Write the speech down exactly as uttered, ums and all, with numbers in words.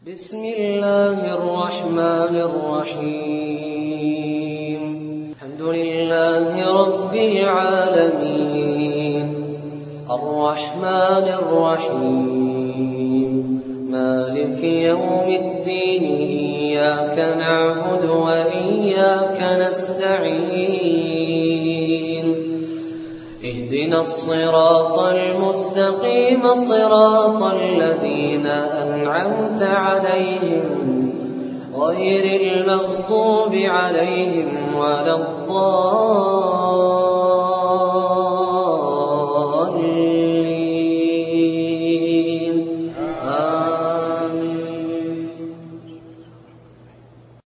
بسم الله الرحمن الرحيم. الحمد لله رب العالمين، الرحمن الرحيم، مالك يوم الدين، إياك نعبد وإياك نستعين، اهدنا الصراط المستقيم، صراط الذين أنعمت عليهم غير المغضوب عليهم ولا الضالين.